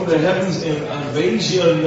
from the heavens in invasion.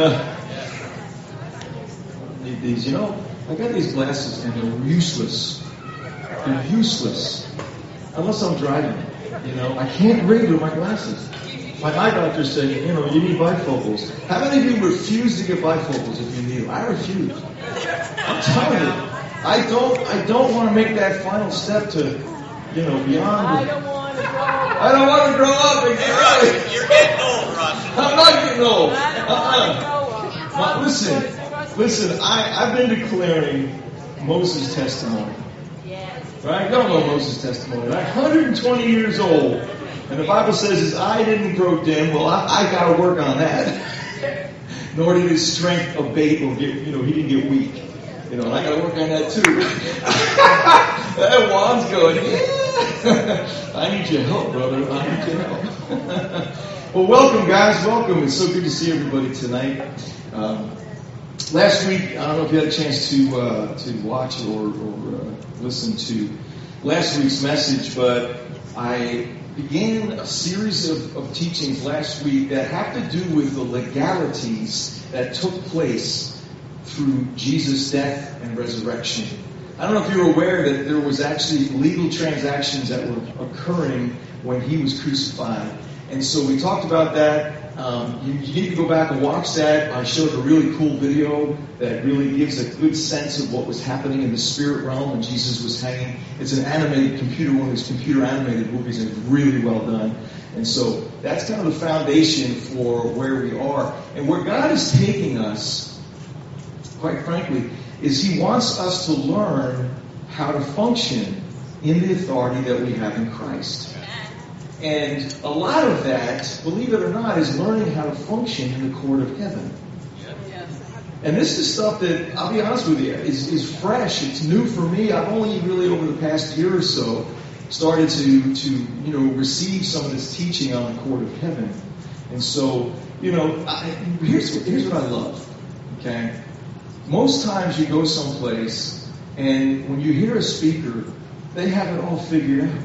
These, I got these glasses and they're useless. They're useless. Unless I'm driving. I can't read with my glasses. My eye doctor said, you need bifocals. How many of you refuse to get bifocals if you need them? I refuse. I'm telling you. I don't want to make that final step to, beyond. I don't want to grow up. I don't want to grow up. Exactly. You're getting old, Russ. I'm not getting old. I don't want to grow up. Listen, I've been declaring Moses' testimony. Yes. Right? Y'all know Moses' testimony, right? 120 years old. And the Bible says his eye didn't grow dim. Well, I got to work on that. Nor did his strength abate or get, he didn't get weak. And I got to work on that too. That Juan's going, yeah. I need your help, brother. I need your help. Well, welcome, guys. Welcome. It's so good to see everybody tonight. Last week, I don't know if you had a chance to watch or listen to last week's message, but I began a series of teachings last week that have to do with the legalities that took place through Jesus' death and resurrection. I don't know if you're aware that there was actually legal transactions that were occurring when he was crucified. And so we talked about that. You need to go back and watch that. I showed a really cool video that really gives a good sense of what was happening in the spirit realm when Jesus was hanging. It's an animated one of these computer animated movies, and it's really well done. And so that's kind of the foundation for where we are. And where God is taking us, quite frankly, is He wants us to learn how to function in the authority that we have in Christ. And a lot of that, believe it or not, is learning how to function in the court of heaven. And this is stuff that, I'll be honest with you, is fresh. It's new for me. I've only really, over the past year or so, started to receive some of this teaching on the court of heaven. And so, here's what I love. Okay? Most times you go someplace, and when you hear a speaker, they have it all figured out.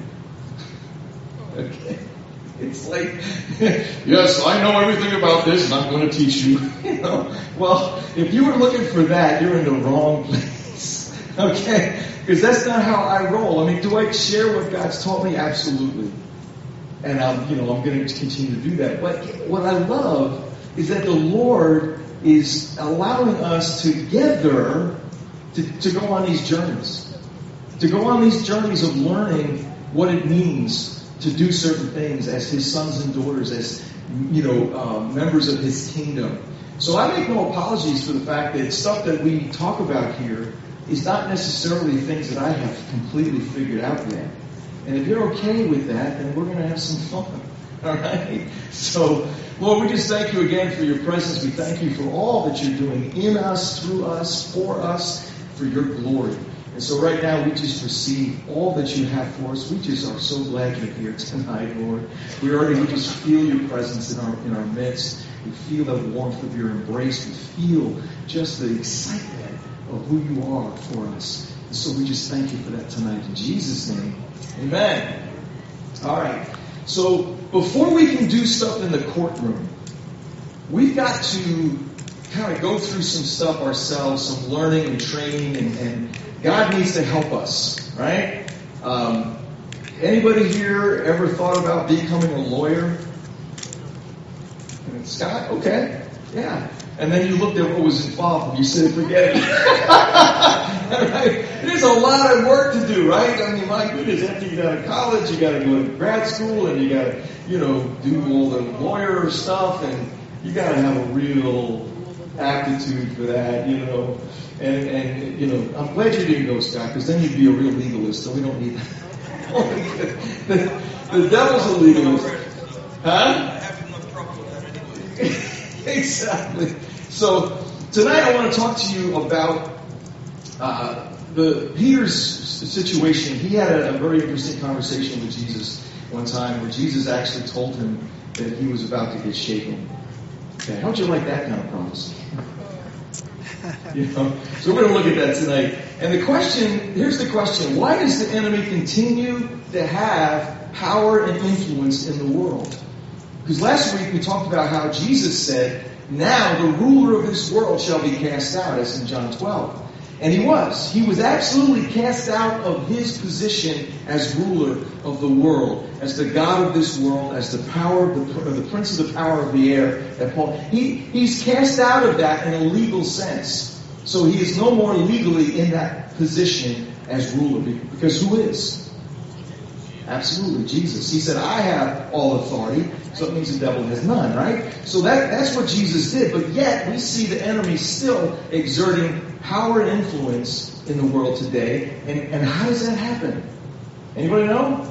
Okay. It's like, yes, I know everything about this, and I'm going to teach you. Well, if you were looking for that, you're in the wrong place. Okay? Because that's not how I roll. I mean, do I share what God's taught me? Absolutely. And I'm going to continue to do that. But what I love is that the Lord is allowing us together to go on these journeys. To go on these journeys of learning what it means to do certain things as His sons and daughters, as members of His kingdom. So I make no apologies for the fact that stuff that we talk about here is not necessarily things that I have completely figured out yet. And if you're okay with that, then we're going to have some fun. All right? So, Lord, we just thank you again for your presence. We thank you for all that you're doing in us, through us, for your glory. And so right now, we just receive all that you have for us. We just are so glad you're here tonight, Lord. We just feel your presence in our midst. We feel the warmth of your embrace. We feel just the excitement of who you are for us. And so we just thank you for that tonight. In Jesus' name, amen. All right. So before we can do stuff in the courtroom, we've got to kind of go through some stuff ourselves, some learning and training, and God needs to help us, right? Anybody here ever thought about becoming a lawyer? And Scott? Okay. Yeah. And then you looked at what was involved and you said, forget it. Right? There's a lot of work to do, right? I mean, my goodness, after you got to college, you got to go to grad school, and you got to, do all the lawyer stuff, and you got to have a real aptitude for that, And I'm glad you didn't go, Scott, because then you'd be a real legalist, so we don't need that. The devil's a legalist. Huh? I have enough trouble with that anyway. Exactly. So tonight I want to talk to you about Peter's situation. He had a very interesting conversation with Jesus one time where Jesus actually told him that he was about to get shaken. Okay, how'd you like that kind of prophecy? So we're going to look at that tonight. And here's the question. Why does the enemy continue to have power and influence in the world? Because last week we talked about how Jesus said, now the ruler of this world shall be cast out, as in John 12. And he was. He was absolutely cast out of his position as ruler of the world, as the God of this world, as the power of the prince of the power of the air. That Paul, he's cast out of that in a legal sense. So he is no more legally in that position as ruler. Because who is? Absolutely, Jesus. He said, I have all authority. So it means the devil has none, right? So that's what Jesus did. But yet, we see the enemy still exerting power and influence in the world today. And how does that happen? Anybody know?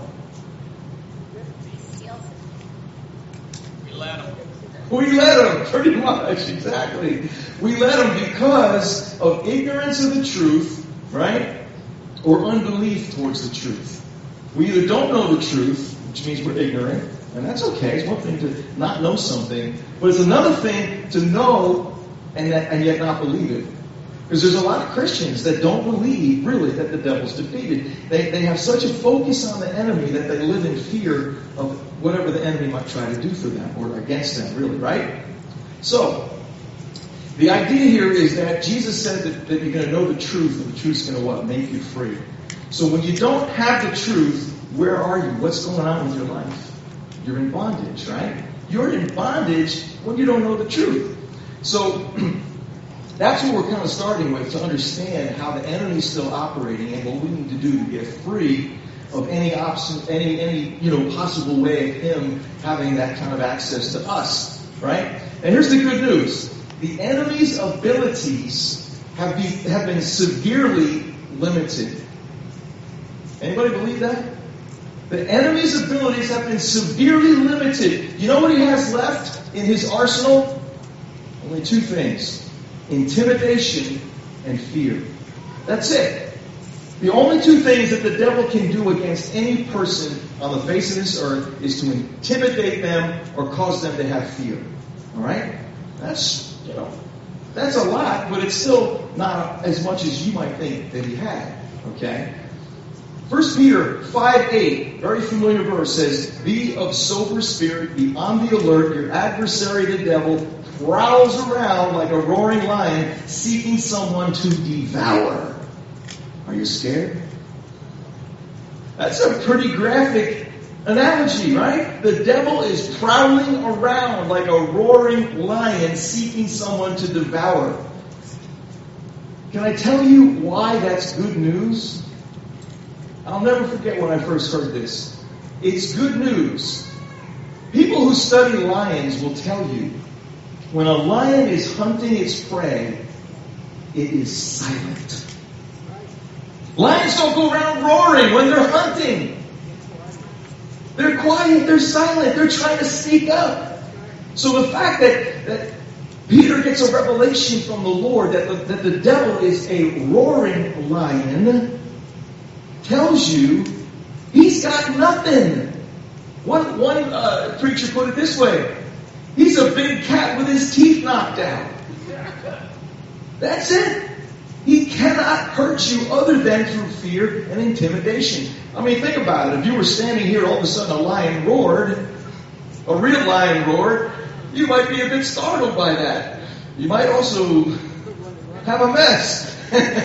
We let him. We let him, pretty much, exactly. We let him because of ignorance of the truth, right? Or unbelief towards the truth. We either don't know the truth, which means we're ignorant, and that's okay. It's one thing to not know something, but it's another thing to know and yet not believe it. Because there's a lot of Christians that don't believe, really, that the devil's defeated. They have such a focus on the enemy that they live in fear of whatever the enemy might try to do for them or against them, really, right? So, the idea here is that Jesus said that you're going to know the truth, and the truth's going to what? Make you free. So when you don't have the truth, where are you? What's going on with your life? You're in bondage, right? You're in bondage when you don't know the truth. So that's what we're kind of starting with, to understand how the enemy's still operating and what we need to do to get free of any possible way of him having that kind of access to us, right? And here's the good news. The enemy's abilities have been severely limited. Anybody believe that? The enemy's abilities have been severely limited. You know what he has left in his arsenal? Only two things. Intimidation and fear. That's it. The only two things that the devil can do against any person on the face of this earth is to intimidate them or cause them to have fear. All right? That's a lot, but it's still not as much as you might think that he had. Okay? 1 Peter 5:8, very familiar verse, says, be of sober spirit, be on the alert, your adversary the devil prowls around like a roaring lion seeking someone to devour. Are you scared? That's a pretty graphic analogy, right? The devil is prowling around like a roaring lion seeking someone to devour. Can I tell you why that's good news? I'll never forget when I first heard this. It's good news. People who study lions will tell you, when a lion is hunting its prey, it is silent. Lions don't go around roaring when they're hunting. They're quiet, they're silent, they're trying to sneak up. So the fact that Peter gets a revelation from the Lord that the devil is a roaring lion tells you he's got nothing. One preacher put it this way. He's a big cat with his teeth knocked out. That's it. He cannot hurt you other than through fear and intimidation. I mean, think about it. If you were standing here, all of a sudden a lion roared, a real lion roared, you might be a bit startled by that. You might also have a mess.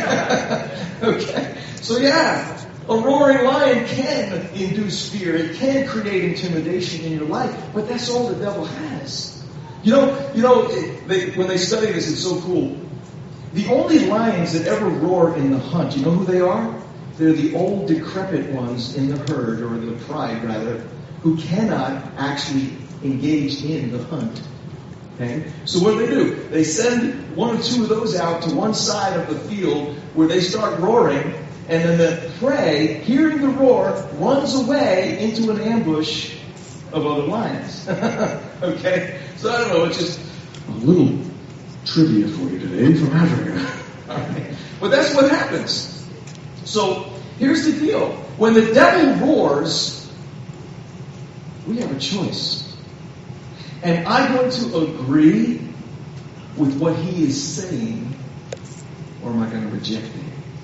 Okay? So yeah. A roaring lion can induce fear. It can create intimidation in your life. But that's all the devil has. When they study this, it's so cool. The only lions that ever roar in the hunt, you know who they are? They're the old decrepit ones in the herd, or the pride rather, who cannot actually engage in the hunt. Okay? So what do? They send one or two of those out to one side of the field where they start roaring. And then the prey, hearing the roar, runs away into an ambush of other lions. Okay? So I don't know, it's just a little trivia for you today from Africa. All right? But that's what happens. So here's the deal. When the devil roars, we have a choice. Am I going to agree with what he is saying, or am I going to reject it?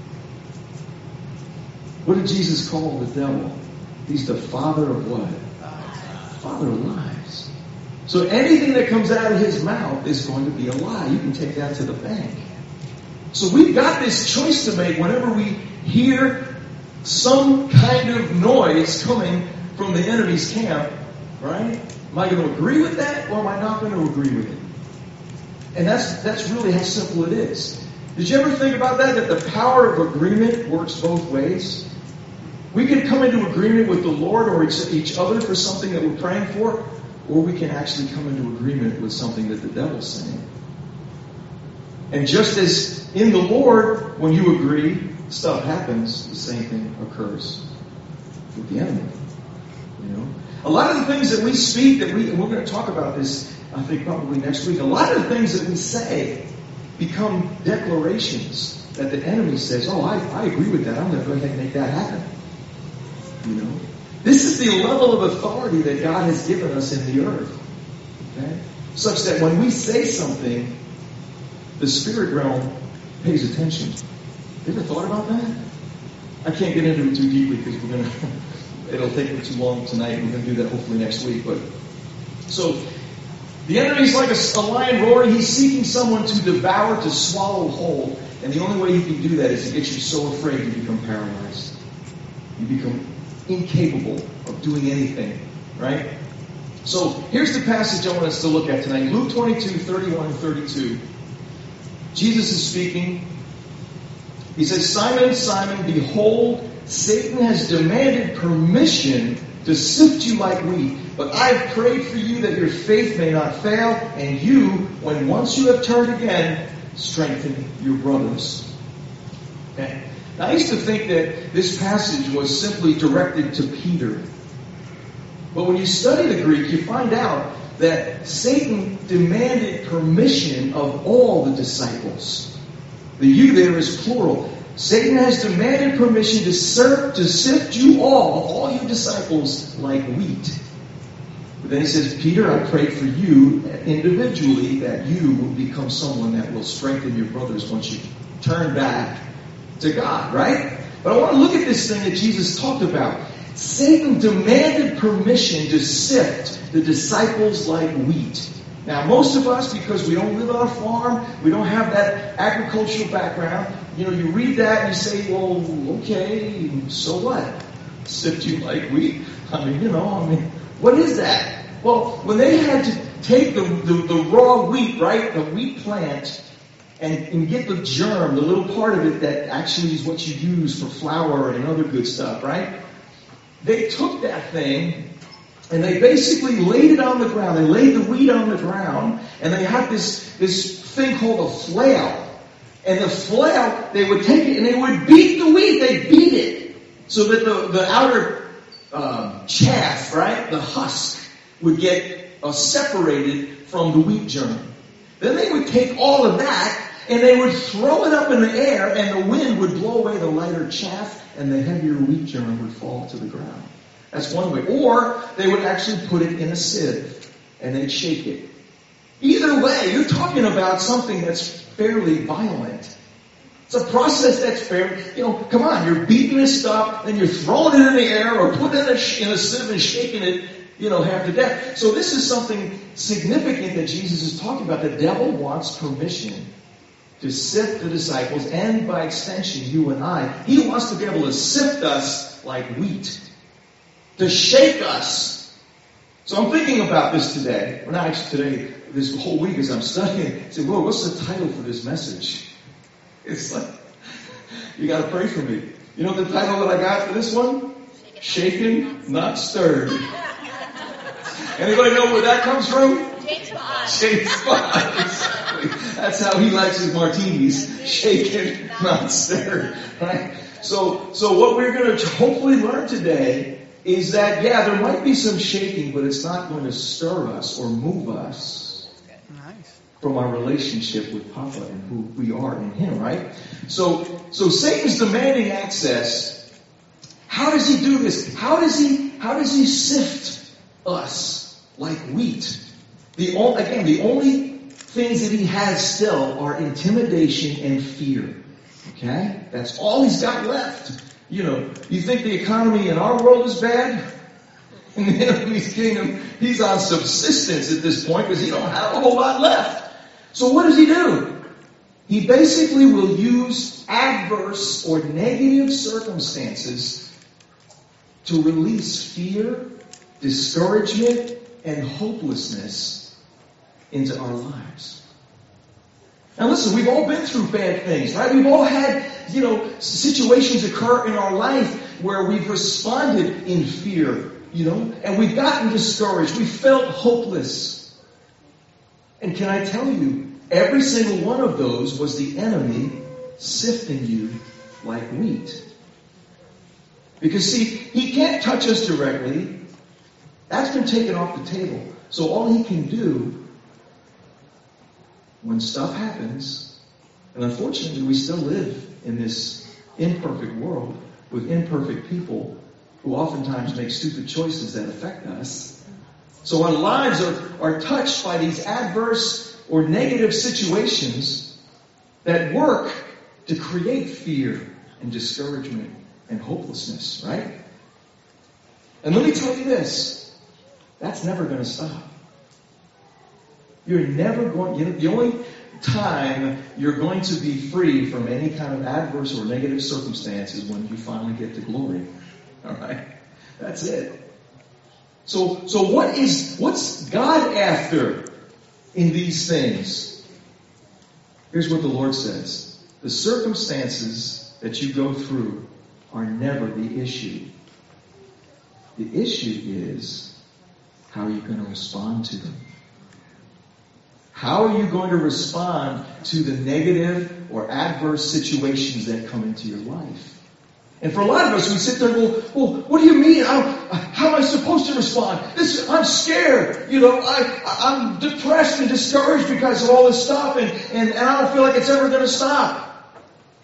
What did Jesus call the devil? He's the father of what? Father of lies. So anything that comes out of his mouth is going to be a lie. You can take that to the bank. So we've got this choice to make whenever we hear some kind of noise coming from the enemy's camp, right? Am I going to agree with that, or am I not going to agree with it? And that's really how simple it is. Did you ever think about that? That the power of agreement works both ways? We can come into agreement with the Lord or each other for something that we're praying for, or we can actually come into agreement with something that the devil's saying. And just as in the Lord, when you agree, stuff happens, the same thing occurs with the enemy. You know? A lot of the things that we speak, and we're going to talk about this, I think probably next week, a lot of the things that we say become declarations that the enemy says, oh, I agree with that. I'm going to go ahead and make that happen. You know? This is the level of authority that God has given us in the earth. Okay? Such that when we say something, the spirit realm pays attention. You ever thought about that? I can't get into it too deeply because it'll take me too long tonight. We're going to do that hopefully next week. But so the enemy's like a lion roaring. He's seeking someone to devour, to swallow whole. And the only way he can do that is to get you so afraid you become paralyzed. You become incapable of doing anything, right? So here's the passage I want us to look at tonight. Luke 22, 31 and 32. Jesus is speaking. He says, Simon, Simon, behold, Satan has demanded permission to sift you like wheat. But I have prayed for you that your faith may not fail, and you, when once you have turned again, strengthen your brothers. Okay. Now, I used to think that this passage was simply directed to Peter. But when you study the Greek, you find out that Satan demanded permission of all the disciples. The you there is plural. Satan has demanded permission to sift you all you disciples, like wheat. But then he says, Peter, I pray for you individually that you will become someone that will strengthen your brothers once you turn back to God, right? But I want to look at this thing that Jesus talked about. Satan demanded permission to sift the disciples like wheat. Now, most of us, because we don't live on a farm, we don't have that agricultural background, you read that and you say, well, okay, so what? Sift you like wheat? What is that? Well, when they had to take the raw wheat, right, the wheat plant, and get the germ, the little part of it that actually is what you use for flour and other good stuff, right? They took that thing and they basically laid it on the ground. They laid the wheat on the ground, and they had this thing called a flail. And the flail, they would take it and they would beat the wheat. They'd beat it so that the outer chaff, right, the husk, would get separated from the wheat germ. Then they would take all of that and they would throw it up in the air, and the wind would blow away the lighter chaff, and the heavier wheat germ would fall to the ground. That's one way. Or they would actually put it in a sieve and they'd shake it. Either way, you're talking about something that's fairly violent. It's a process that's fair. Come on, you're beating this stuff, and you're throwing it in the air or putting it in a sieve and shaking it, half to death. So this is something significant that Jesus is talking about. The devil wants permission to sift the disciples, and by extension, you and I. He wants to be able to sift us like wheat, to shake us. So I'm thinking about this today. Well, not actually today, this whole week as I'm studying. I said, whoa, what's the title for this message? It's like, you got to pray for me. You know the title that I got for this one? Shaken, not stirred. Anybody know where that comes from? James Bond. James Bond. Exactly. That's how he likes his martinis. Shaken, not stirred. Right? So what we're going to hopefully learn today is that, there might be some shaking, but it's not going to stir us or move us from our relationship with Papa and who we are in Him, right? So Satan's demanding access. How does he do this? How does he sift us like wheat? The only things that he has still are intimidation and fear. Okay? That's all he's got left. You think the economy in our world is bad? In the enemy's kingdom, he's on subsistence at this point because he don't have a whole lot left. So what does he do? He basically will use adverse or negative circumstances to release fear, discouragement, and hopelessness into our lives. Now listen, we've all been through bad things, right? We've all had, situations occur in our life where we've responded in fear, and we've gotten discouraged. We felt hopeless. And can I tell you, every single one of those was the enemy sifting you like wheat. Because see, he can't touch us directly. That's been taken off the table. So all he can do when stuff happens, and unfortunately we still live in this imperfect world with imperfect people who oftentimes make stupid choices that affect us. So our lives are touched by these adverse or negative situations that work to create fear and discouragement and hopelessness, right? And let me tell you this, that's never going to stop. You're never going, the only time you're going to be free from any kind of adverse or negative circumstance is when you finally get to glory. All right? That's it. So what's God after in these things? Here's what the Lord says. The circumstances that you go through are never the issue. The issue is, how are you going to respond to them? How are you going to respond to the negative or adverse situations that come into your life? And for a lot of us, we sit there and go, well, what do you mean? How am I supposed to respond? I'm scared. I'm depressed and discouraged because of all this stuff, and I don't feel like it's ever going to stop.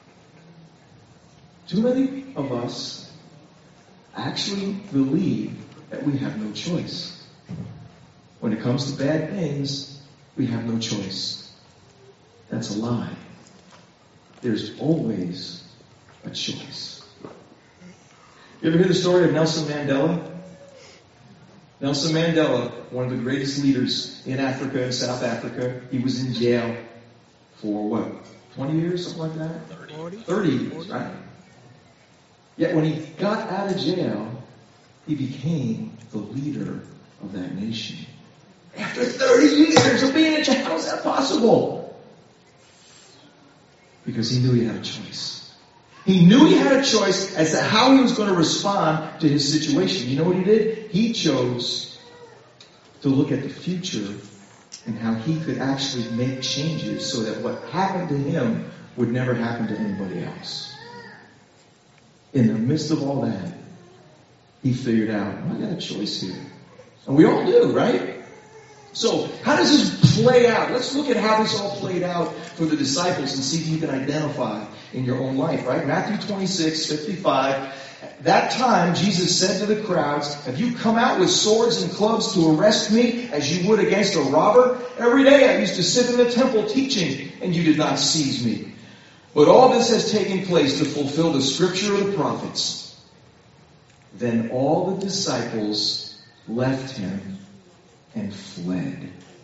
Too many of us actually believe that we have no choice. When it comes to bad things, we have no choice. That's a lie. There's always a choice. You ever hear the story of Nelson Mandela? Nelson Mandela, one of the greatest leaders in Africa, in South Africa, he was in jail for 20 years, something like that? 30 years, right? Yet when he got out of jail, he became the leader of that nation. After 30 years of being in jail, how is that possible? Because he knew he had a choice. He knew he had a choice as to how he was going to respond to his situation. You know what he did? He chose to look at the future and how he could actually make changes so that what happened to him would never happen to anybody else. In the midst of all that, he figured out, I got a choice here. And we all do, right? So, how does this play out? Let's look at how this all played out for the disciples and see if you can identify in your own life, right? Matthew 26:55. That time, Jesus said to the crowds, have you come out with swords and clubs to arrest me as you would against a robber? Every day I used to sit in the temple teaching, and you did not seize me. But all this has taken place to fulfill the scripture of the prophets. Then all the disciples left him and fled.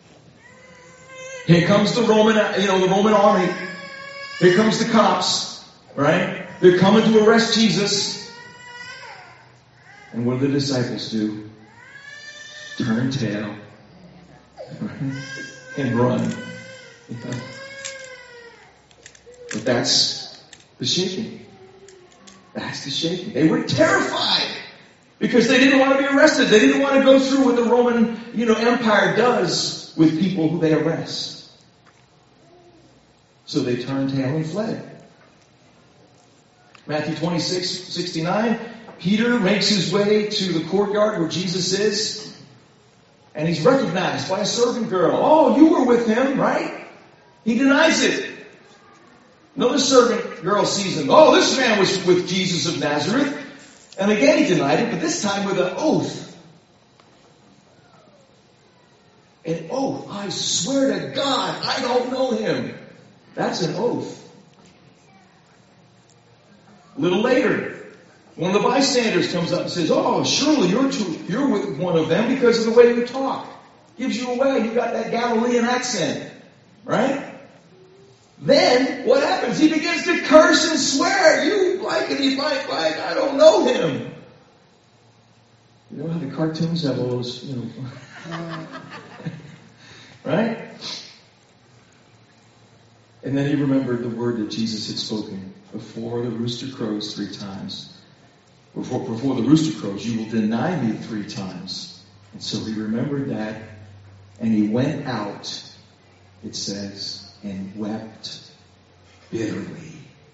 Here comes the Roman army. Here comes the cops, right? They're coming to arrest Jesus. And what do the disciples do? Turn tail and run. But that's the shaking. That's the shaking. They were terrified. Because they didn't want to be arrested. They didn't want to go through what the Roman, Empire does with people who they arrest. So they turned tail and fled. Matthew 26:69, Peter makes his way to the courtyard where Jesus is. And he's recognized by a servant girl. Oh, you were with him, right? He denies it. Another servant girl sees him. Oh, this man was with Jesus of Nazareth. And again he denied it, but this time with an oath. An oath. I swear to God, I don't know him. That's an oath. A little later, One of the bystanders comes up and says, "Oh, surely you're with one of them because of the way you talk. Gives you away. You got that Galilean accent." Right? Then, what happens? He begins to curse and swear. You like it, he might like, I don't know him. You know how the cartoons have all those, right? And then he remembered the word that Jesus had spoken. Before the rooster crows 3 times. Before the rooster crows, you will deny me 3 times. And so he remembered that. And he went out, it says, and wept bitterly.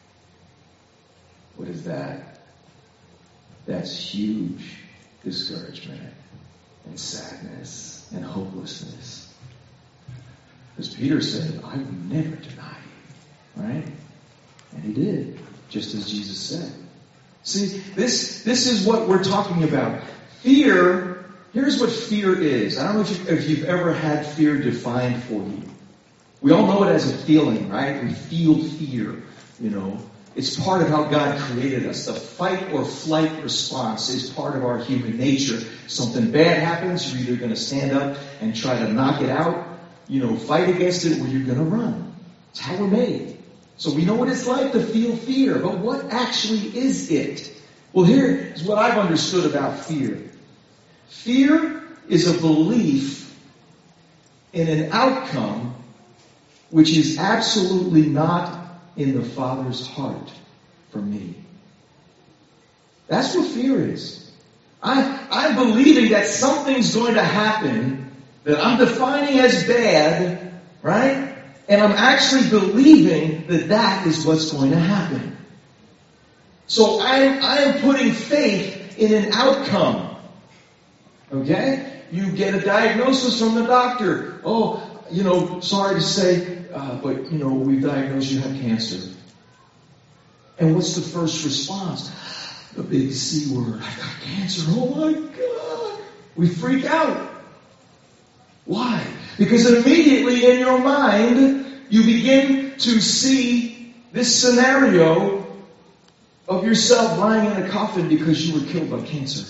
What is that? That's huge discouragement and sadness and hopelessness. Because Peter said, "I will never deny you." Right? And he did, just as Jesus said. See, this is what we're talking about. Fear, here's what fear is. I don't know if you've ever had fear defined for you. We all know it as a feeling, right? We feel fear, It's part of how God created us. The fight or flight response is part of our human nature. Something bad happens, you're either going to stand up and try to knock it out, fight against it, or you're going to run. It's how we're made. So we know what it's like to feel fear, but what actually is it? Well, here is what I've understood about fear. Fear is a belief in an outcome which is absolutely not in the Father's heart for me. That's what fear is. I'm believing that something's going to happen that I'm defining as bad, right? And I'm actually believing that that is what's going to happen. So I am putting faith in an outcome. Okay? You get a diagnosis from the doctor. Oh, sorry to say, but we've diagnosed you have cancer. And what's the first response? The big C word. I got cancer. Oh my God. We freak out. Why? Because immediately in your mind, you begin to see this scenario of yourself lying in a coffin because you were killed by cancer.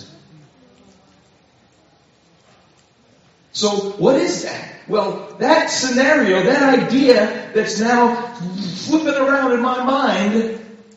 So what is that? Well, that scenario, that idea that's now flipping around in my mind,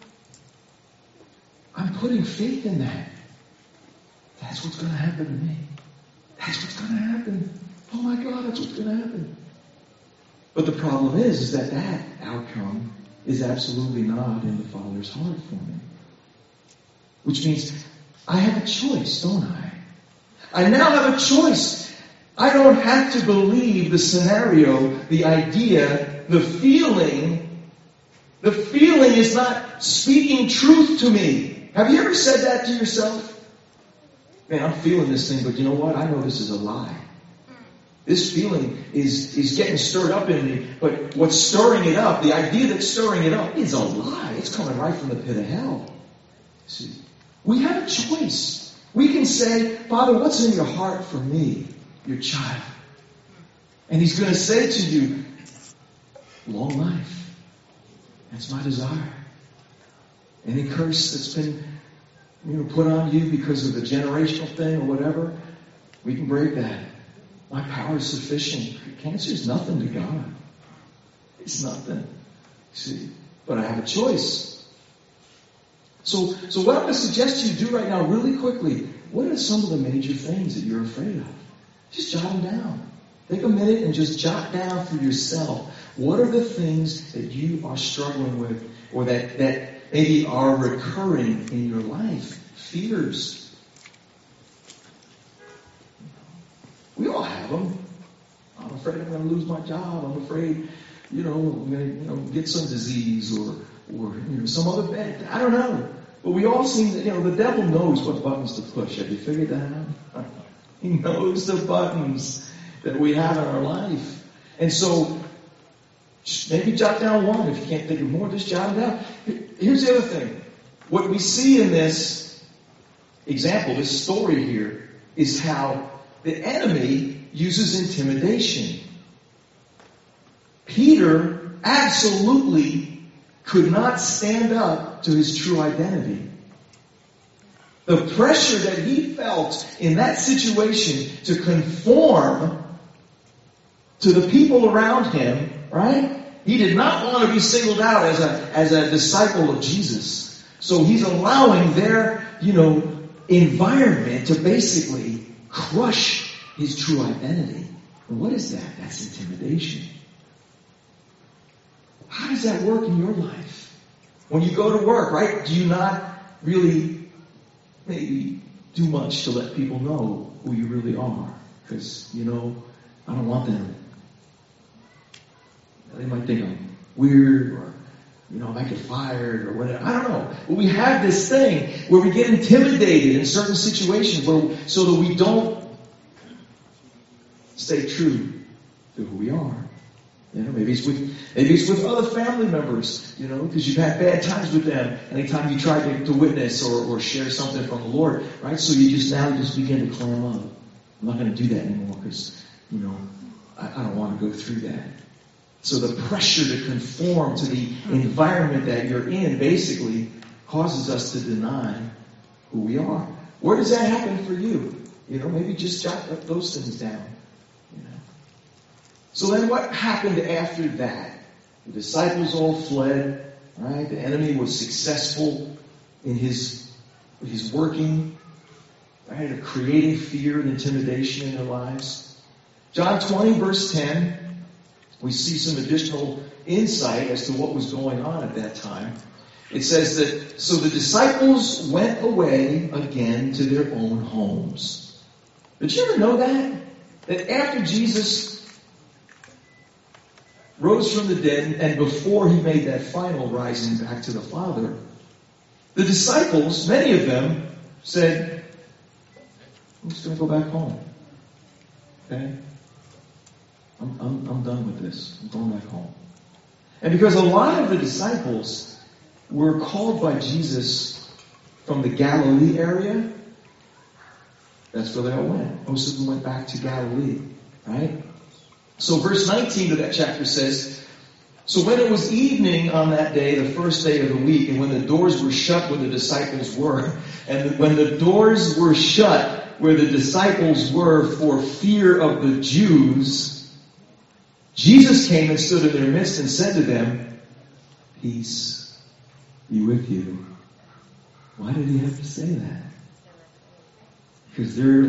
I'm putting faith in that. That's what's going to happen to me. That's what's going to happen. Oh my God, that's what's going to happen. But the problem is that outcome is absolutely not in the Father's heart for me. Which means I have a choice, don't I? I now have a choice. I don't have to believe the scenario, the idea, the feeling. The feeling is not speaking truth to me. Have you ever said that to yourself? Man, I'm feeling this thing, but you know what? I know this is a lie. This feeling is getting stirred up in me, but what's stirring it up, the idea that's stirring it up, is a lie. It's coming right from the pit of hell. See, we have a choice. We can say, Father, what's in your heart for me, your child? And He's going to say to you, long life. That's my desire. Any curse that's been put on you because of a generational thing or whatever, we can break that. My power is sufficient. Cancer is nothing to God. It's nothing. See? But I have a choice. So what I'm going to suggest you do right now, really quickly, what are some of the major things that you're afraid of? Just jot them down. Take a minute and just jot down for yourself. What are the things that you are struggling with or that maybe are recurring in your life? Fears. We all have them. I'm afraid I'm going to lose my job. I'm afraid, I'm going to get some disease or some other bad. I don't know. But we all seem to, the devil knows what buttons to push. Have you figured that out? He knows the buttons that we have in our life. And so, just maybe jot down one. If you can't think of more, just jot it down. Here's the other thing. What we see in this example, this story here, is how the enemy uses intimidation. Peter absolutely could not stand up to his true identity. The pressure that he felt in that situation to conform to the people around him, right? He did not want to be singled out as a disciple of Jesus. So he's allowing their, environment to basically crush his true identity. And what is that? That's intimidation. How does that work in your life? When you go to work, right? Do you not really maybe do much to let people know who you really are? Because, I don't want them. They might think I'm weird, or, I might get fired or whatever. I don't know. But we have this thing where we get intimidated in certain situations so that we don't stay true to who we are. Maybe it's with other family members, because you've had bad times with them anytime you try to witness or share something from the Lord, right? So you just begin to clam up. I'm not going to do that anymore because, I don't want to go through that. So the pressure to conform to the environment that you're in basically causes us to deny who we are. Where does that happen for you? Maybe just jot those things down. So then what happened after that? The disciples all fled, right? The enemy was successful in his working, right? Of creating fear and intimidation in their lives. John 20, verse 10, we see some additional insight as to what was going on at that time. It says that, so the disciples went away again to their own homes. Did you ever know that? That after Jesus rose from the dead, and before he made that final rising back to the Father, the disciples, many of them, said, I'm just going to go back home. Okay? I'm done with this. I'm going back home. And because a lot of the disciples were called by Jesus from the Galilee area, that's where they all went. Most of them went back to Galilee, right? So verse 19 of that chapter says, so when it was evening on that day, the first day of the week, and when the doors were shut where the disciples were, and when the doors were shut where the disciples were for fear of the Jews, Jesus came and stood in their midst and said to them, peace be with you. Why did he have to say that? Because they're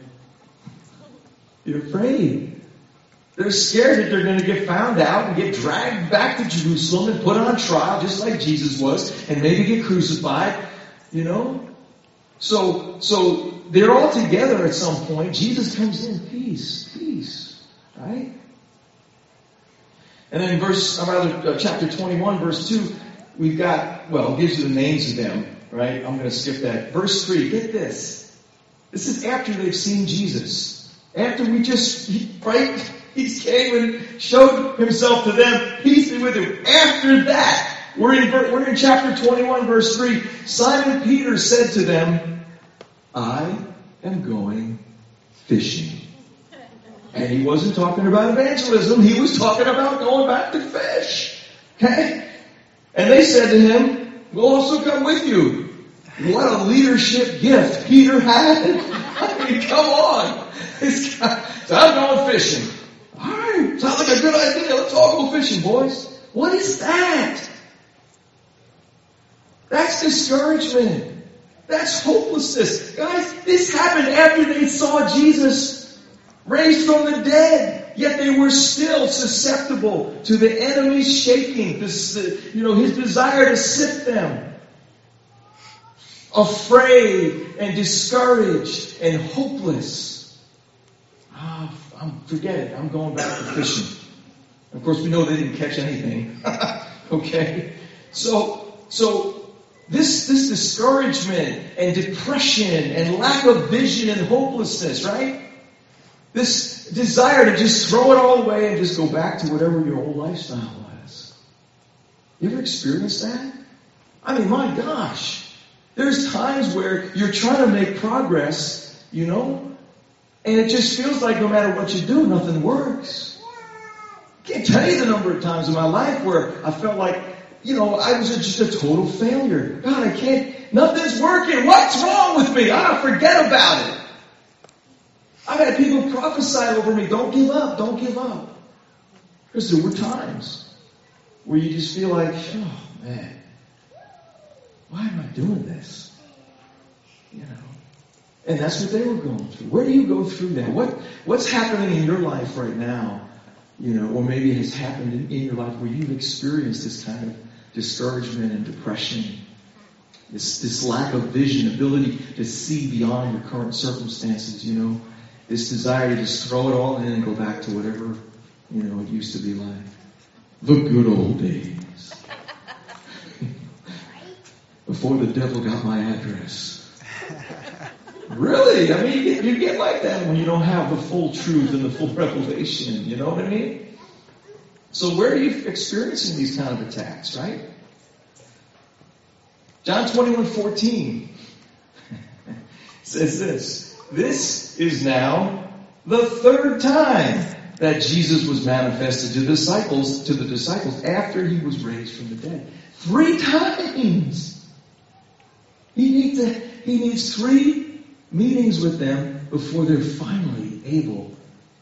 afraid. They're scared that they're going to get found out and get dragged back to Jerusalem and put on trial just like Jesus was and maybe get crucified, So they're all together at some point. Jesus comes in, peace, right? And then chapter 21, verse 2, we've got, it gives you the names of them, right? I'm going to skip that. Verse 3, get this. This is after they've seen Jesus. After he came and showed himself to them, peace be with you. After that, we're in chapter 21, verse 3. Simon Peter said to them, I am going fishing. And he wasn't talking about evangelism. He was talking about going back to fish. Okay? And they said to him, we'll also come with you. What a leadership gift Peter had. I mean, come on. So I'm going fishing. All right. Sounds like a good idea. Let's all go fishing, boys. What is that? That's discouragement. That's hopelessness. Guys, this happened after they saw Jesus raised from the dead. Yet they were still susceptible to the enemy's shaking, his desire to sift them. Afraid and discouraged and hopeless. Forget it. I'm going back to fishing. Of course, we know they didn't catch anything. Okay? So this discouragement and depression and lack of vision and hopelessness, right? This desire to just throw it all away and just go back to whatever your old lifestyle was. You ever experienced that? I mean, my gosh. There's times where you're trying to make progress, and it just feels like no matter what you do, nothing works. I can't tell you the number of times in my life where I felt like I was just a total failure. God, I can't, nothing's working. What's wrong with me? Forget about it. I've had people prophesy over me, don't give up, don't give up. Because there were times where you just feel like, oh man, why am I doing this? And that's what they were going through. Where do you go through that? What's happening in your life right now? Or maybe it has happened in your life where you've experienced this kind of discouragement and depression, this lack of vision, ability to see beyond your current circumstances, this desire to just throw it all in and go back to whatever, it used to be like. The good old days. Before the devil got my address. Really? I mean, you get like that when you don't have the full truth and the full revelation. You know what I mean? So where are you experiencing these kind of attacks, right? John 21:14 says this. This is now the third time that Jesus was manifested to the disciples after he was raised from the dead. 3 times. He needs 3 meetings with them before they're finally able.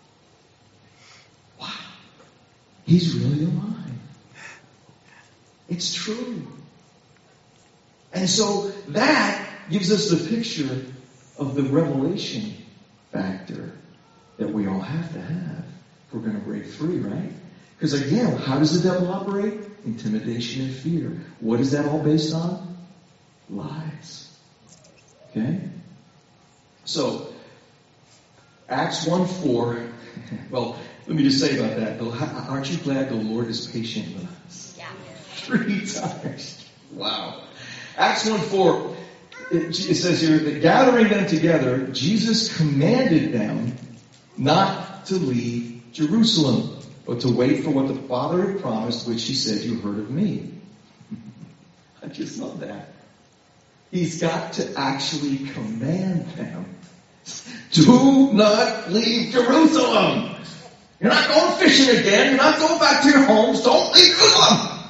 Wow. He's really alive. It's true. And so that gives us the picture of the revelation factor that we all have to have if we're going to break free, right? Because again, how does the devil operate? Intimidation and fear. What is that all based on? Lies. Okay? So, Acts 1:4. Well, let me just say about that. Aren't you glad the Lord is patient with us? Yeah. 3 times. Wow. Acts 1:4. It says here that gathering them together, Jesus commanded them not to leave Jerusalem, but to wait for what the Father had promised, which he said, you heard of me. I just love that. He's got to actually command them. Do not leave Jerusalem. You're not going fishing again. You're not going back to your homes. Don't leave Jerusalem.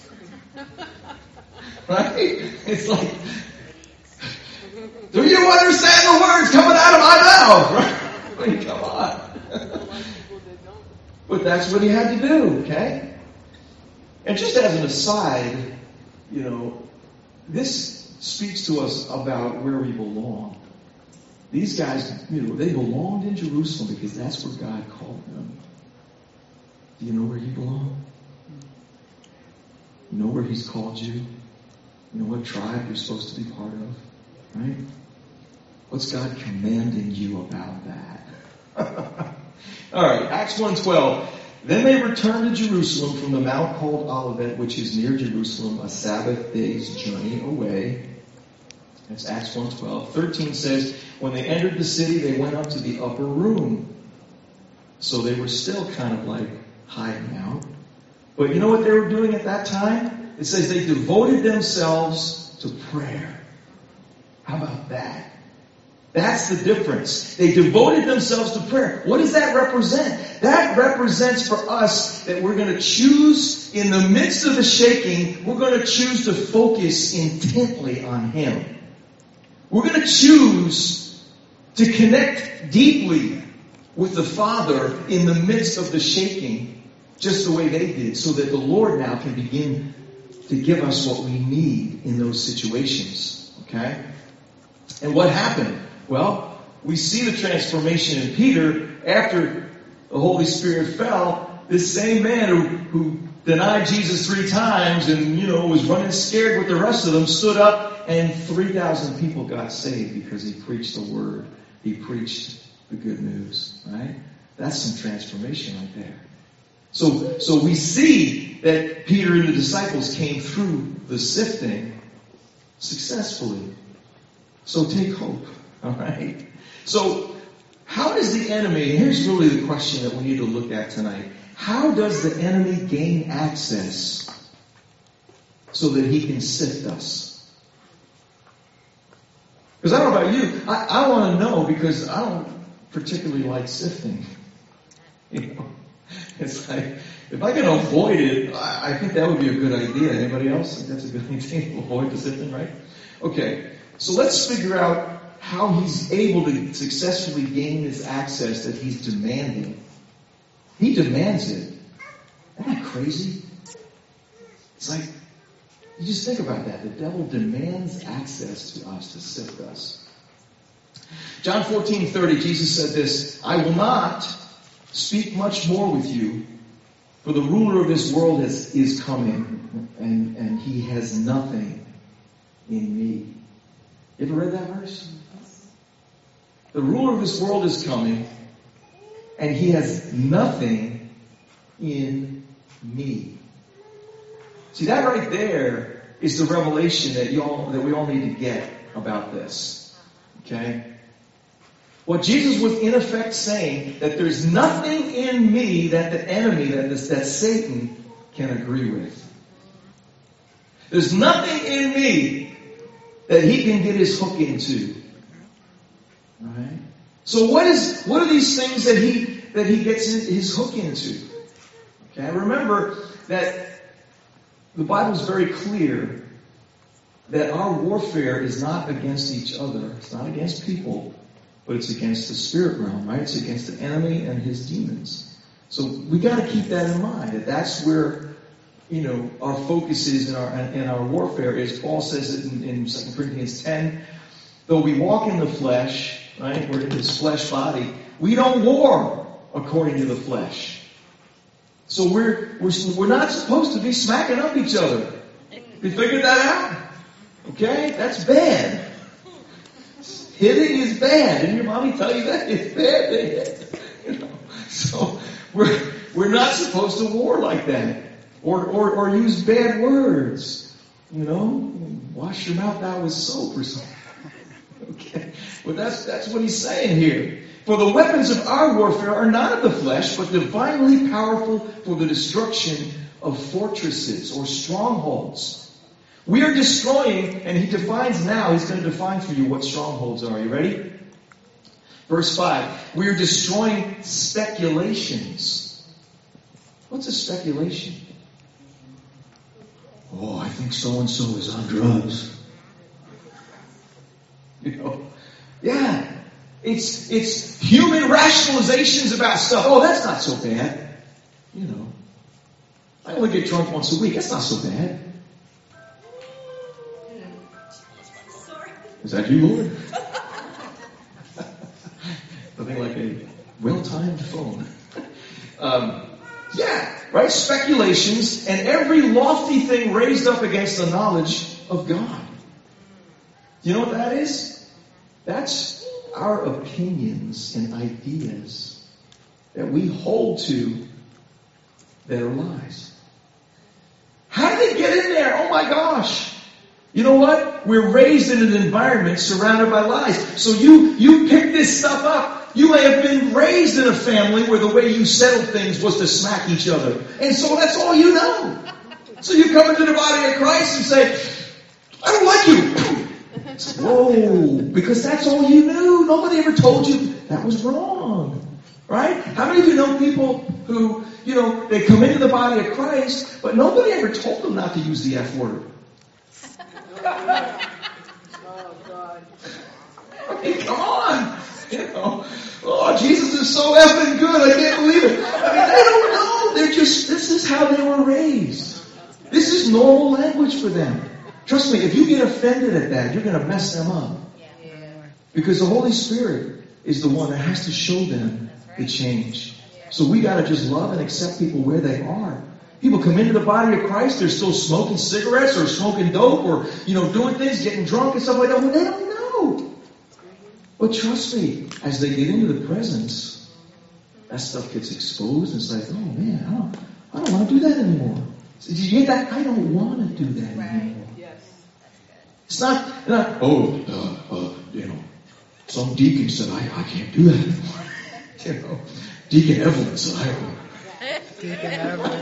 Right? It's like, do you understand the words coming out of my mouth? Right? I mean, come on. But that's what he had to do, okay? And just as an aside, this speaks to us about where we belong. These guys, they belonged in Jerusalem because that's where God called them. Do you know where you belong? You know where he's called you? You know what tribe you're supposed to be part of? Right? What's God commanding you about that? All right, Acts 1:12. Then they returned to Jerusalem from the mount called Olivet, which is near Jerusalem, a Sabbath day's journey away. That's Acts 1:12. 13 says, when they entered the city, they went up to the upper room. So they were still kind of like hiding out. But you know what they were doing at that time? It says they devoted themselves to prayer. How about that? That's the difference. They devoted themselves to prayer. What does that represent? That represents for us that we're going to choose, in the midst of the shaking, we're going to choose to focus intently on Him. We're going to choose to connect deeply with the Father in the midst of the shaking, just the way they did, so that the Lord now can begin to give us what we need in those situations. Okay? And what happened? Well, we see the transformation in Peter after the Holy Spirit fell. This same man who denied Jesus 3 times and, was running scared with the rest of them stood up, and 3,000 people got saved because he preached the word. He preached the good news, right? That's some transformation right there. So we see that Peter and the disciples came through the sifting successfully. So take hope. All right. So how does the enemy, and here's really the question that we need to look at tonight. How does the enemy gain access so that he can sift us? Because I don't know about you. I want to know because I don't particularly like sifting. It's like, if I can avoid it, I think that would be a good idea. Anybody else think that's a good idea to avoid the sin, right? Okay, so let's figure out how he's able to successfully gain this access that he's demanding. He demands it. Isn't that crazy? It's like, you just think about that. The devil demands access to us, to sift us. John 14:30, Jesus said this, I will not speak much more with you, for the ruler of this world is coming, and he has nothing in me. You ever read that verse? The ruler of this world is coming, and he has nothing in me. See, that right there is the revelation that we all need to get about this. Okay? What Jesus was in effect saying, that there's nothing in me that the enemy, that Satan, can agree with. There's nothing in me that he can get his hook into. Right? So what are these things that he gets his hook into? Okay, remember that the Bible is very clear that our warfare is not against each other. It's not against people, but it's against the spirit realm, right? It's against the enemy and his demons. So we got to keep that in mind. That's where, our focus is in our warfare. As Paul says it in 2 Corinthians 10, though we walk in the flesh, right? We're in this flesh body. We don't war according to the flesh. So we're not supposed to be smacking up each other. You figured that out? Okay? That's bad. Hitting is bad. Didn't your mommy tell you that? It's bad to hit. So we're not supposed to war like that. Or use bad words. Wash your mouth out with soap or something. Okay. Well, that's what he's saying here. For the weapons of our warfare are not of the flesh, but divinely powerful for the destruction of fortresses or strongholds. We are destroying, and he defines now, he's going to define for you what strongholds are. You ready? Verse 5. We are destroying speculations. What's a speculation? Oh, I think so-and-so is on drugs. Yeah. It's human rationalizations about stuff. Oh, that's not so bad. I only get drunk once a week. That's not so bad. Is that you, Lord? Nothing like a well-timed phone. Right? Speculations and every lofty thing raised up against the knowledge of God. You know what that is? That's our opinions and ideas that we hold to that are lies. How did they get in there? Oh my gosh. You know what? We're raised in an environment surrounded by lies. So you pick this stuff up. You may have been raised in a family where the way you settled things was to smack each other. And so that's all you know. So you come into the body of Christ and say, I don't like you. Whoa, because that's all you knew. Nobody ever told you that was wrong. Right? How many of you know people who, they come into the body of Christ, but nobody ever told them not to use the F word? Oh, God. I mean, come on. Oh, Jesus is so effing good. I can't believe it. I mean, they don't know. This is how they were raised. This is normal language for them. Trust me, if you get offended at that, you're going to mess them up. Because the Holy Spirit is the one that has to show them the change. So we got to just love and accept people where they are. People come into the body of Christ, they're still smoking cigarettes or smoking dope or, doing things, getting drunk and stuff like that. Well, they don't know. But trust me, as they get into the presence, that stuff gets exposed and it's like, oh man, I don't want to do that anymore. So, did you get that? I don't want to do that anymore. Yes. It's not some deacon said, I can't do that anymore. Deacon Evelyn said, I don't. Deacon Evelyn.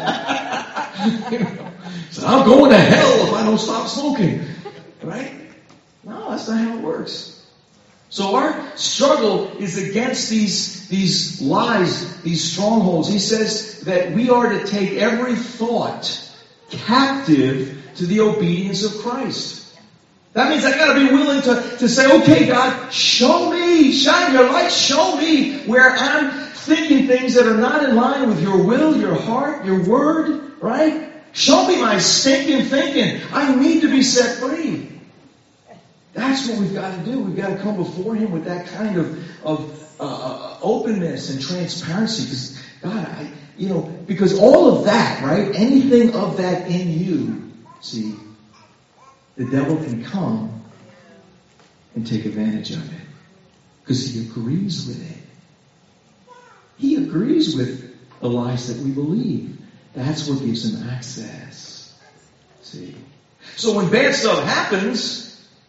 So I'm going to hell if I don't stop smoking. Right? No, that's not how it works. So our struggle is against these lies, these strongholds. He says that we are to take every thought captive to the obedience of Christ. That means I gotta be willing to say, okay, God, show me, shine your light, show me where I'm thinking things that are not in line with your will, your heart, your word, right? Show me my stinking thinking. I need to be set free. That's what we've got to do. We've got to come before Him with that kind of openness and transparency. Because God, because all of that, right? Anything of that in you, see, the devil can come and take advantage of it because he agrees with it. He agrees with the lies that we believe. That's what gives him access. See? So when bad stuff happens,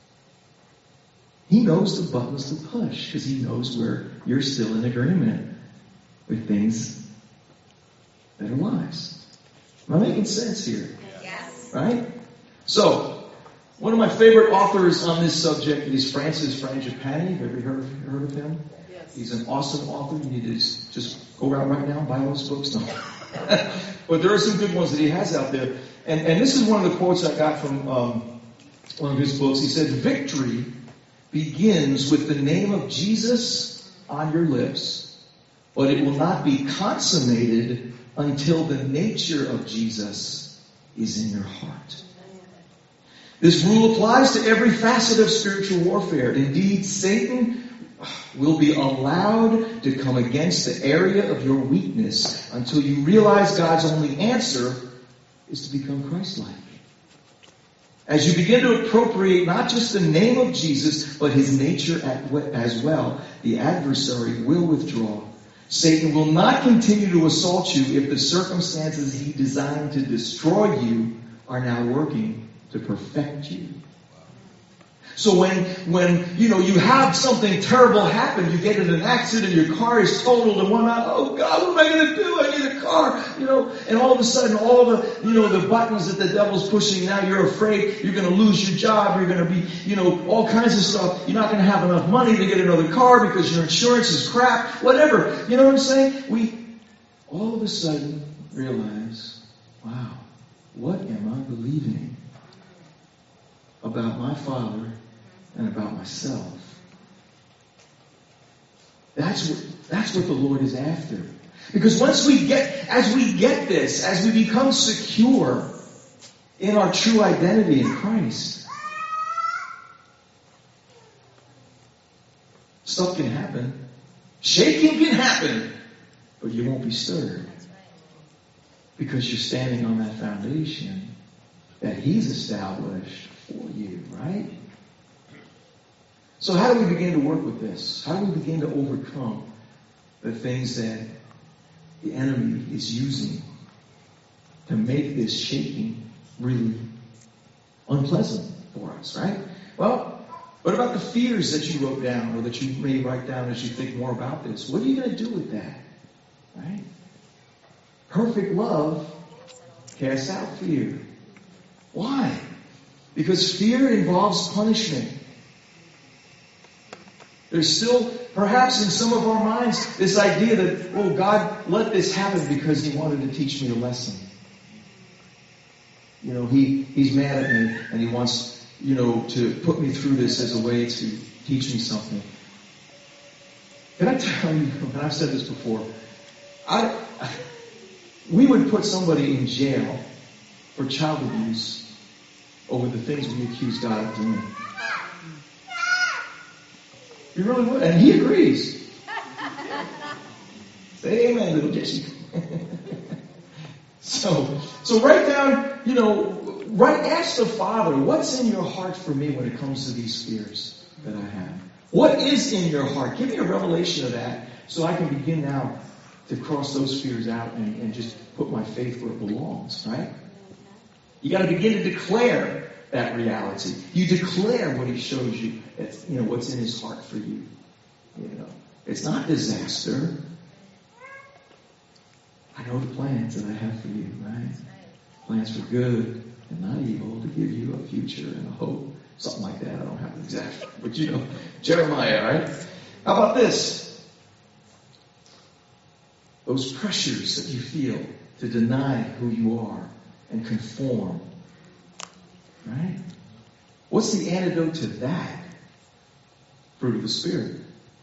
he knows the buttons to push because he knows where you're still in agreement with things that are lies. Am I making sense here? Yes. Right? So, one of my favorite authors on this subject is Francis Frangipani. Have you ever heard of him? Yes. He's an awesome author. You need to just go out right now and buy those books. No. But there are some good ones that he has out there. And this is one of the quotes I got from one of his books. He said, "Victory begins with the name of Jesus on your lips, but it will not be consummated until the nature of Jesus is in your heart." This rule applies to every facet of spiritual warfare. Indeed, Satan will be allowed to come against the area of your weakness until you realize God's only answer is to become Christ-like. As you begin to appropriate not just the name of Jesus, but His nature as well, the adversary will withdraw. Satan will not continue to assault you if the circumstances he designed to destroy you are now working to perfect you. So when you have something terrible happen, you get in an accident, your car is totaled and whatnot. Oh God, what am I going to do? I need a car, and all of a sudden, all the buttons that the devil's pushing. Now you're afraid you're going to lose your job. You're going to be, all kinds of stuff. You're not going to have enough money to get another car because your insurance is crap. Whatever, you know what I'm saying? We all of a sudden realize, wow, what am I believing about my Father and about myself? That's what the Lord is after. Because as we get this, as we become secure in our true identity in Christ, stuff can happen. Shaking can happen, but you won't be stirred. Because you're standing on that foundation that He's established for you, right? So how do we begin to work with this? How do we begin to overcome the things that the enemy is using to make this shaking really unpleasant for us, right? Well, what about the fears that you wrote down or that you may write down as you think more about this? What are you going to do with that, right? Perfect love casts out fear. Why? Because fear involves punishment. There's still, perhaps in some of our minds, this idea that, oh, God let this happen because He wanted to teach me a lesson. He's mad at me and He wants, to put me through this as a way to teach me something. Can I tell you, and I've said this before, we would put somebody in jail for child abuse over the things we accuse God of doing. We really would. And He agrees. Say amen, little Jesse. So write down, ask the Father, what's in your heart for me when it comes to these fears that I have? What is in your heart? Give me a revelation of that so I can begin now to cross those fears out and just put my faith where it belongs, right? You got to begin to declare that reality. You declare what He shows you. It's, what's in His heart for you. It's not disaster. I know the plans that I have for you, right? Plans for good and not evil, to give you a future and a hope. Something like that. I don't have the exact, but you know, Jeremiah, right? How about this? Those pressures that you feel to deny who you are and conform. Right? What's the antidote to that? Fruit of the Spirit.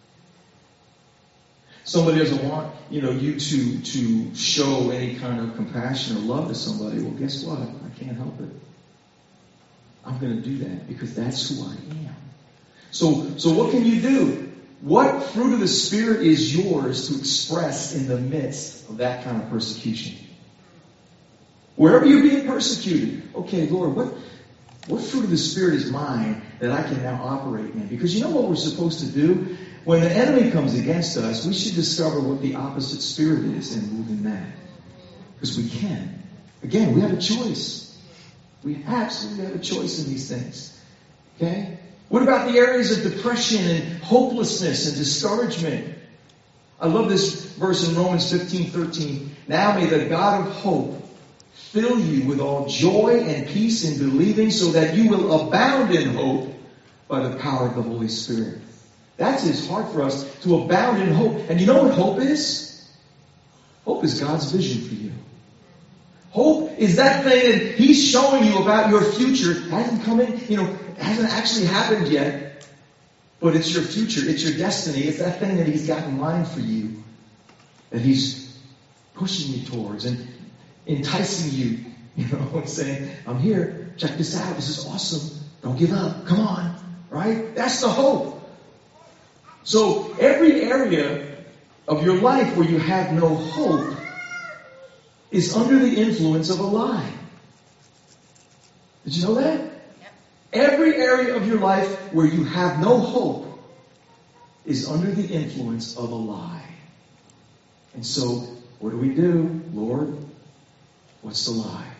Somebody doesn't want, you to show any kind of compassion or love to somebody. Well, guess what? I can't help it. I'm going to do that because that's who I am. So what can you do? What fruit of the Spirit is yours to express in the midst of that kind of persecution? Wherever you're being persecuted, okay, Lord, what fruit of the Spirit is mine that I can now operate in? Because you know what we're supposed to do? When the enemy comes against us, we should discover what the opposite spirit is and move in that. Because we can. Again, we have a choice. We absolutely have a choice in these things. Okay? What about the areas of depression and hopelessness and discouragement? I love this verse in Romans 15:13. Now may the God of hope fill you with all joy and peace in believing, so that you will abound in hope by the power of the Holy Spirit. That's His heart for us, to abound in hope. And you know what hope is? Hope is God's vision for you. Hope is that thing that He's showing you about your future. It hasn't come in, hasn't actually happened yet. But it's your future. It's your destiny. It's that thing that He's got in mind for you. That He's pushing you towards and enticing you. And saying, I'm here. Check this out. This is awesome. Don't give up. Come on. Right? That's the hope. So every area of your life where you have no hope is under the influence of a lie. Did you know that? Yep. Every area of your life where you have no hope is under the influence of a lie. And so, what do? Lord, what's the lie?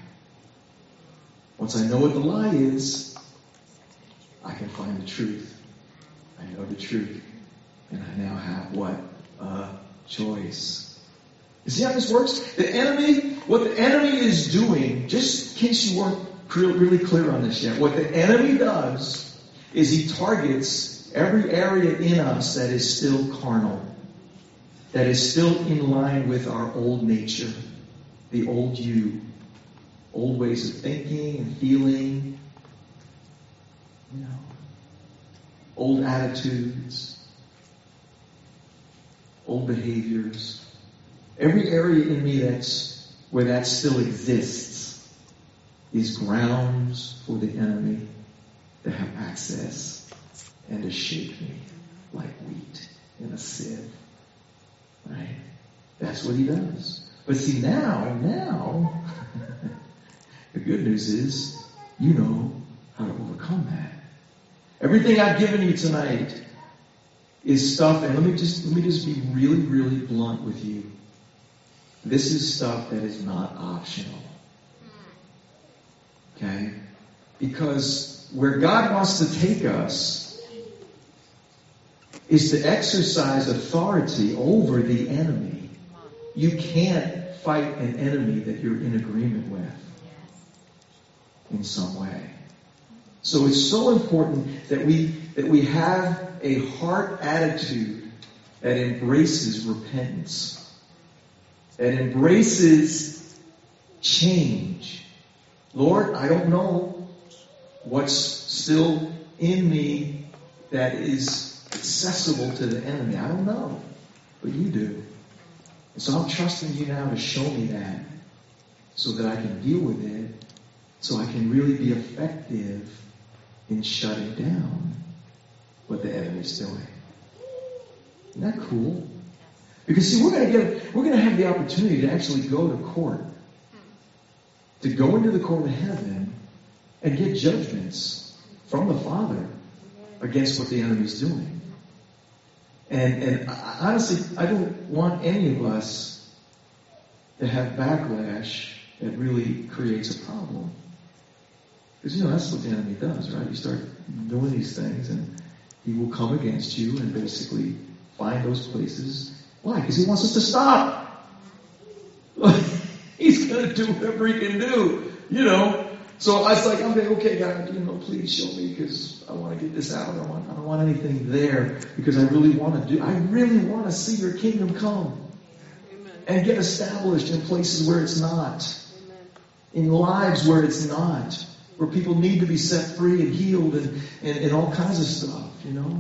Once I know what the lie is, I can find the truth. I know the truth. And I now have what? A choice. You see how this works? What the enemy is doing, just in case you weren't really clear on this yet, what the enemy does is he targets every area in us that is still carnal, that is still in line with our old nature, the old you, old ways of thinking and feeling, old attitudes, old behaviors. Every area in me where that still exists is grounds for the enemy to have access and to shape me like wheat in a sieve. Right? That's what he does. But see, now, the good news is, you know how to overcome that. Everything I've given you tonight is stuff, and let me just be really, really blunt with you. This is stuff that is not optional. Okay? Because where God wants to take us is to exercise authority over the enemy. You can't fight an enemy that you're in agreement with in some way. So it's so important that we have a heart attitude that embraces repentance, that embraces change. Lord, I don't know what's still in me that is accessible to the enemy. I don't know, but you do. And so I'm trusting you now to show me that so that I can deal with it, so I can really be effective in shutting down what the enemy's doing. Isn't that cool? Because see, we're going to have the opportunity to actually go to court, to go into the court of heaven and get judgments from the Father against what the enemy's doing. And honestly, I don't want any of us to have backlash that really creates a problem. Because, that's what the enemy does, right? You start doing these things and he will come against you and basically find those places. Why? Because he wants us to stop. He's going to do whatever he can do, So I was like, okay, God, please show me because I want to get this out. I don't want anything there because I really want to see your kingdom come and get established in places where it's not, in lives where it's not, where people need to be set free and healed and all kinds of stuff,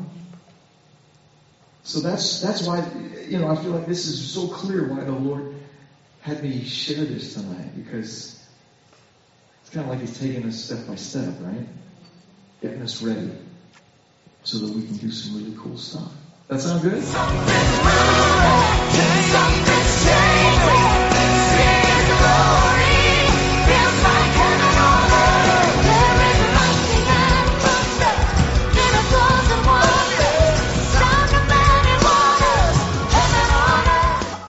So that's why, I feel like this is so clear why the Lord had me share this tonight, because it's kind of like He's taking us step by step, right? Getting us ready so that we can do some really cool stuff. That sound good?